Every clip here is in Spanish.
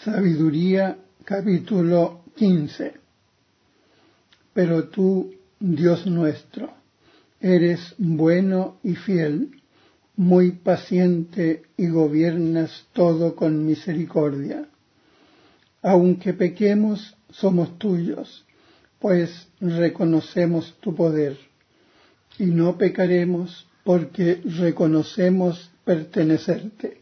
Sabiduría, capítulo 15. Pero tú, Dios nuestro, eres bueno y fiel, muy paciente y gobiernas todo con misericordia. Aunque pequemos, somos tuyos, pues reconocemos tu poder, y no pecaremos porque reconocemos pertenecerte.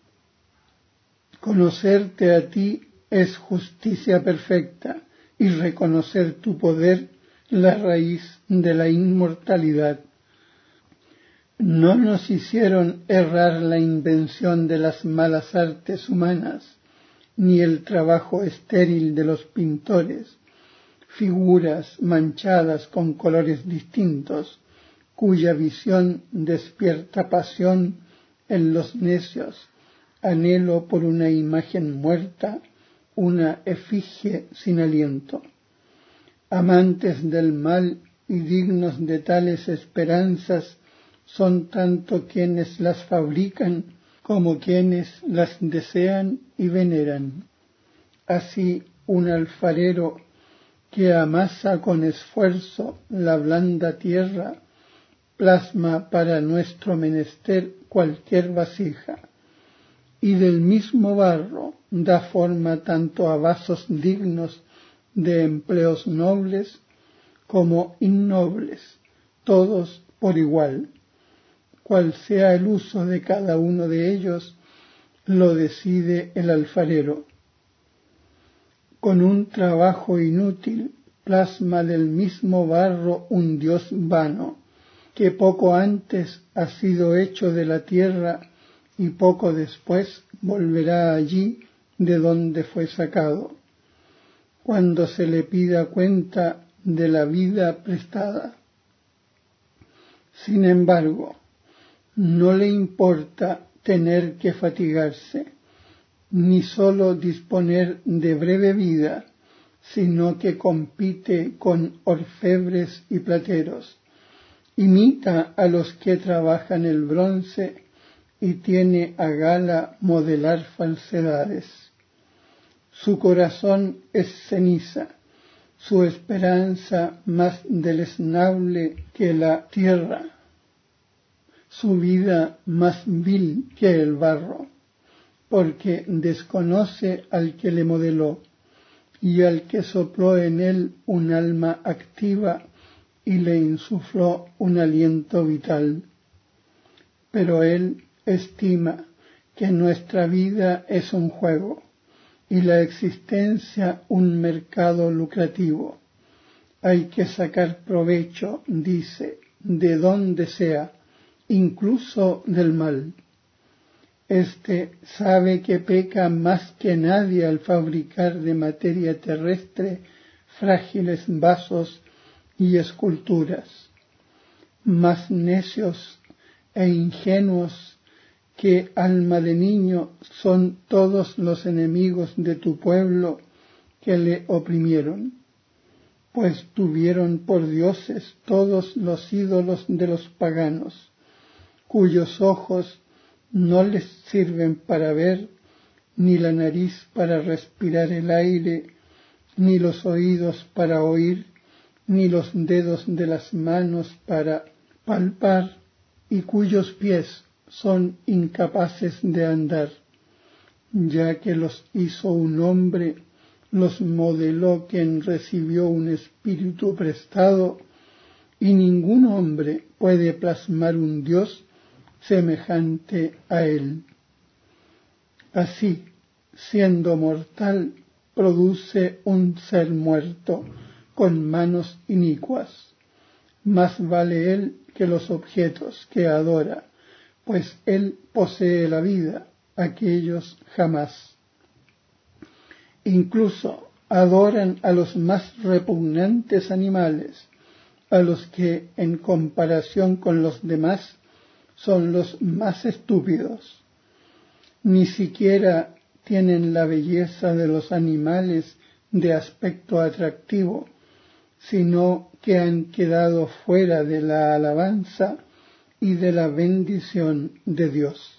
Conocerte a ti es justicia perfecta, y reconocer tu poder la raíz de la inmortalidad. No nos hicieron errar la invención de las malas artes humanas, ni el trabajo estéril de los pintores, figuras manchadas con colores distintos, cuya visión despierta pasión en los necios, anhelo por una imagen muerta, una efigie sin aliento. Amantes del mal y dignos de tales esperanzas son tanto quienes las fabrican como quienes las desean y veneran. Así un alfarero que amasa con esfuerzo la blanda tierra plasma para nuestro menester cualquier vasija, y del mismo barro da forma tanto a vasos dignos de empleos nobles como innobles, todos por igual. Cual sea el uso de cada uno de ellos, lo decide el alfarero. Con un trabajo inútil plasma del mismo barro un dios vano, que poco antes ha sido hecho de la tierra y poco después volverá allí de donde fue sacado, cuando se le pida cuenta de la vida prestada. Sin embargo, no le importa tener que fatigarse, ni sólo disponer de breve vida, sino que compite con orfebres y plateros, imita a los que trabajan el bronce y tiene a gala modelar falsedades. Su corazón es ceniza, su esperanza más deleznable que la tierra, su vida más vil que el barro, porque desconoce al que le modeló y al que sopló en él un alma activa y le insufló un aliento vital. Pero él estima que nuestra vida es un juego y la existencia un mercado lucrativo. Hay que sacar provecho, dice, de donde sea, incluso del mal. Este sabe que peca más que nadie al fabricar de materia terrestre frágiles vasos y esculturas. Más necios e ingenuos que alma de niño son todos los enemigos de tu pueblo que le oprimieron, pues tuvieron por dioses todos los ídolos de los paganos, cuyos ojos no les sirven para ver, ni la nariz para respirar el aire, ni los oídos para oír, ni los dedos de las manos para palpar, y cuyos pies son incapaces de andar, ya que los hizo un hombre, los modeló quien recibió un espíritu prestado, y ningún hombre puede plasmar un Dios semejante a él. Así, siendo mortal, produce un ser muerto con manos inicuas. Más vale él que los objetos que adora, pues él posee la vida, aquellos jamás. Incluso adoran a los más repugnantes animales, a los que en comparación con los demás son los más estúpidos. Ni siquiera tienen la belleza de los animales de aspecto atractivo, sino que han quedado fuera de la alabanza y de la bendición de Dios.